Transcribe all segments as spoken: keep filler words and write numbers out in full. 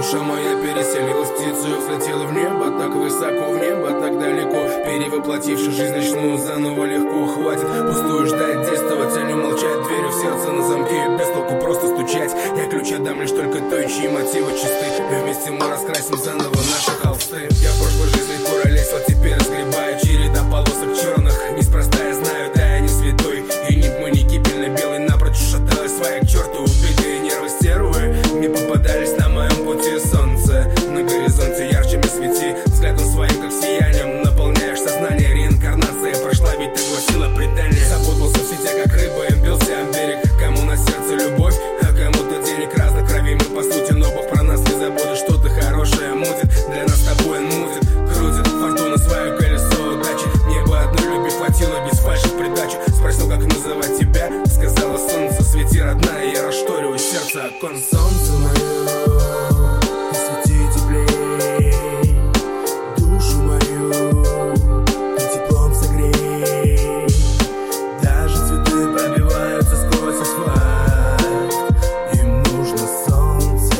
Душа моя переселилась птицу, взлетела в небо, так высоко в небо, так далеко. Перевоплотившись жизнь начну заново легко. Хватит пустую ждать, действовать, а не молчать. Дверью в сердце на замке, без толку просто стучать. Я ключ отдам лишь только той, чьи мотивы чисты. И вместе мы раскрасим заново наши холсты. Я в прошлой жизни куролесил, теперь разгребаю. Череда полосок черных, неспроста я знаю, да я не святой. И нип мы не кипельно-белый, напрочь шаталась своя к черту. Убитые нервы стервы не попадались на моем пути. Солнце на горизонте ярче мне свети, взглядом своим как сиянием наполняешь сознание. Реинкарнация прошла, ведь ты гласила предание. Запутался в сетях как рыба, им бился об берег. Кому на сердце любовь, а кому-то денег. Разных кровей мы по сути, но Бог про нас не забудет. Что-то хорошее мутит, для нас с тобой он мутит. Крутит фортуна свое колесо удачи. Мне бы одной любви хватило без фальши в придачу. Спросил, как называть тебя, сказала солнце, свети, родная. Я расшторю сердце окон. Солнце мое, ты свети теплей, душу мою ты теплом согрей. Даже цветы пробиваются сквозь асфальт, им нужно солнце.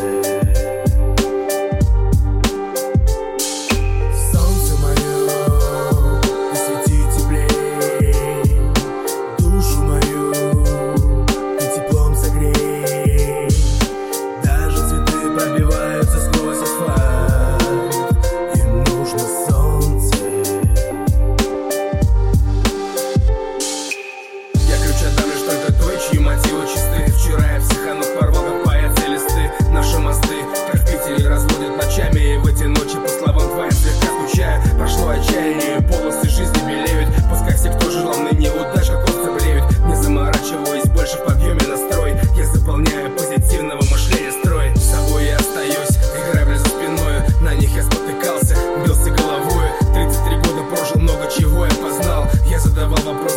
Солнце мое, ты свети теплей, душу мою ты теплом согрей. Даже цветы пробиваются сквозь асфальт, им нужно солнце. Я ключ отдам лишь только той, чьи мотивы чисты. Вчера я психанув порвал, как паяцы листы. Наши мосты, как в Питере, разводят ночами. И в эти ночи, по словам твоим, слегка скучаю. Прошло отчаяние, полосы жизни белеют. Пускай все, кто желал мне неудач, как овцы блеют. Не заморачиваюсь больше в подъеме настрой. Я заполняю позитивного мышления строй. С собой я остаюсь, и грабли за спиною. На них я спотыкался, бился головой. тридцать три года прожил, много чего я познал. Я задавал вопрос,